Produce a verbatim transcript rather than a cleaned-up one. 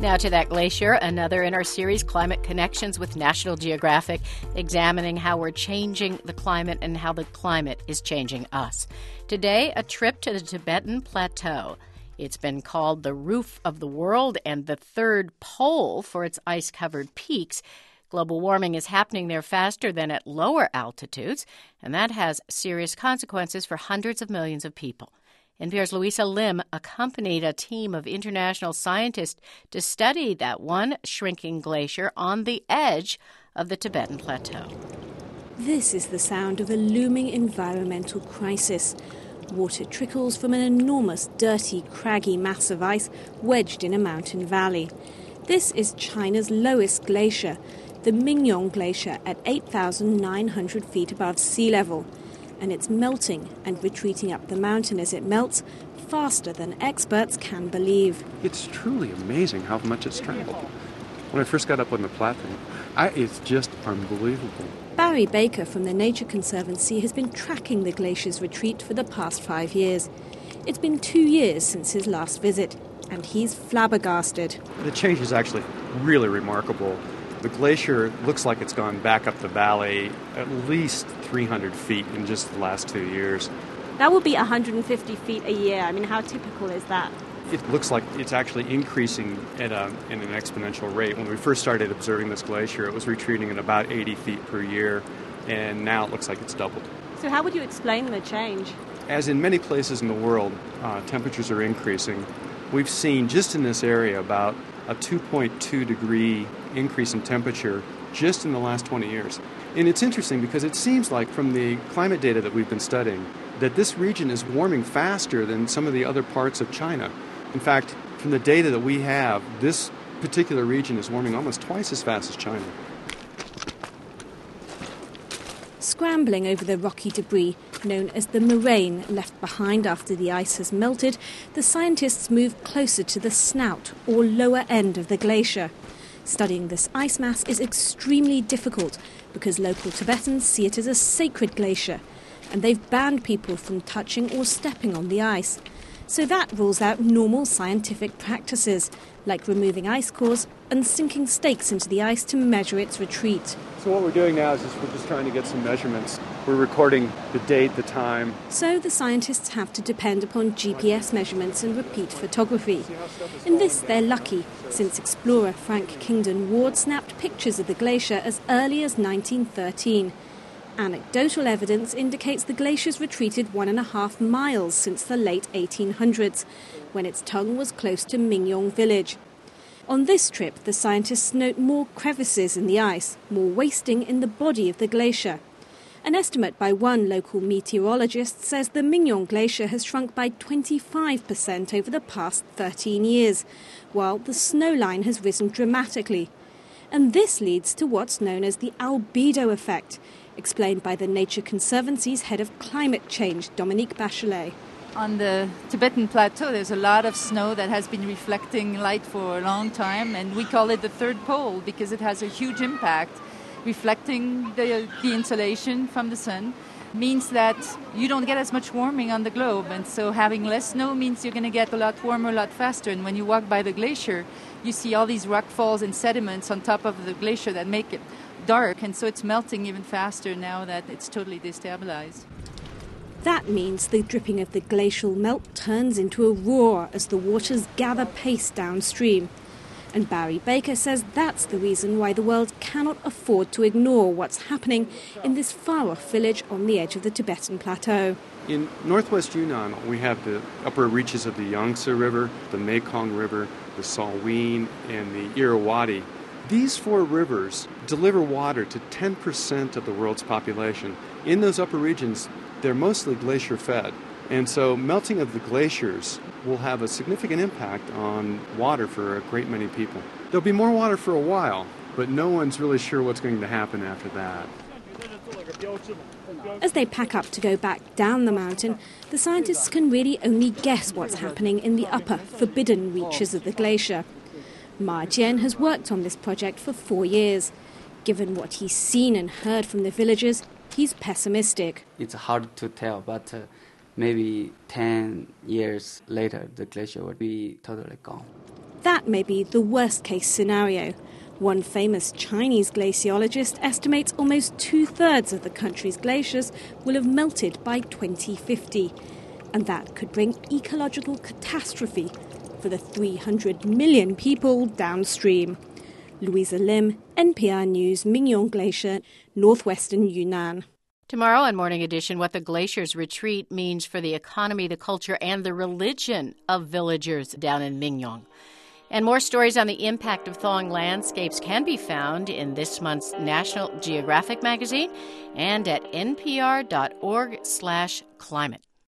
Now to that glacier, another in our series, Climate Connections with National Geographic, examining how we're changing the climate and how the climate is changing us. Today, a trip to the Tibetan Plateau. It's been called the roof of the world and the third pole for its ice-covered peaks. Global warming is happening there faster than at lower altitudes, and that has serious consequences for hundreds of millions of people. N P R's Louisa Lim accompanied a team of international scientists to study that one shrinking glacier on the edge of the Tibetan Plateau. This is the sound of a looming environmental crisis. Water trickles from an enormous, dirty, craggy mass of ice wedged in a mountain valley. This is China's lowest glacier, the Mingyong Glacier, at eight thousand nine hundred feet above sea level. And it's melting and retreating up the mountain as it melts faster than experts can believe. It's truly amazing how much it's traveled. When I first got up on the plateau, I, it's just unbelievable. Barry Baker from the Nature Conservancy has been tracking the glacier's retreat for the past five years. It's been two years since his last visit, and he's flabbergasted. The change is actually really remarkable. The glacier looks like it's gone back up the valley at least three hundred feet in just the last two years. That would be one hundred fifty feet a year. I mean, how typical is that? It looks like it's actually increasing at a, in an exponential rate. When we first started observing this glacier, it was retreating at about eighty feet per year, and now it looks like it's doubled. So how would you explain the change? As in many places in the world, uh, temperatures are increasing. We've seen just in this area about a two point two degree increase in temperature just in the last twenty years. And it's interesting because it seems like from the climate data that we've been studying that this region is warming faster than some of the other parts of China. In fact, from the data that we have, this particular region is warming almost twice as fast as China. Scrambling over the rocky debris known as the moraine left behind after the ice has melted, the scientists move closer to the snout or lower end of the glacier. Studying this ice mass is extremely difficult because local Tibetans see it as a sacred glacier, and they've banned people from touching or stepping on the ice. So that rules out normal scientific practices, like removing ice cores and sinking stakes into the ice to measure its retreat. So what we're doing now is just, we're just trying to get some measurements. We're recording the date, the time. So the scientists have to depend upon G P S measurements and repeat photography. In this they're lucky, since explorer Frank Kingdon Ward snapped pictures of the glacier as early as nineteen thirteen. Anecdotal evidence indicates the glacier's retreated one and a half miles since the late eighteen hundreds, when its tongue was close to Mingyong village. On this trip, the scientists note more crevices in the ice, more wasting in the body of the glacier. An estimate by one local meteorologist says the Mingyong Glacier has shrunk by twenty-five percent over the past thirteen years, while the snow line has risen dramatically. And this leads to what's known as the albedo effect, explained by the Nature Conservancy's head of climate change, Dominique Bachelet. On the Tibetan Plateau, there's a lot of snow that has been reflecting light for a long time, and we call it the third pole because it has a huge impact. Reflecting the, the insolation from the sun means that you don't get as much warming on the globe, and so having less snow means you're going to get a lot warmer a lot faster. And when you walk by the glacier, you see all these rock falls and sediments on top of the glacier that make it dark, and so it's melting even faster now that it's totally destabilized. That means the dripping of the glacial melt turns into a roar as the waters gather pace downstream. And Barry Baker says that's the reason why the world cannot afford to ignore what's happening in this far-off village on the edge of the Tibetan Plateau. In northwest Yunnan, we have the upper reaches of the Yangtze River, the Mekong River, the Salween, and the Irrawaddy. These four rivers deliver water to ten percent of the world's population. In those upper regions, they're mostly glacier-fed. And so melting of the glaciers will have a significant impact on water for a great many people. There'll be more water for a while, but no one's really sure what's going to happen after that. As they pack up to go back down the mountain, the scientists can really only guess what's happening in the upper, forbidden reaches of the glacier. Ma Jian has worked on this project for four years. Given what he's seen and heard from the villagers, he's pessimistic. It's hard to tell, but uh, maybe ten years later, the glacier will be totally gone. That may be the worst-case scenario. One famous Chinese glaciologist estimates almost two-thirds of the country's glaciers will have melted by twenty fifty. And that could bring ecological catastrophe for the three hundred million people downstream. Louisa Lim, N P R News, Mingyong Glacier, northwestern Yunnan. Tomorrow on Morning Edition, what the glacier's retreat means for the economy, the culture, and the religion of villagers down in Mingyong. And more stories on the impact of thawing landscapes can be found in this month's National Geographic magazine and at npr dot org slash climate.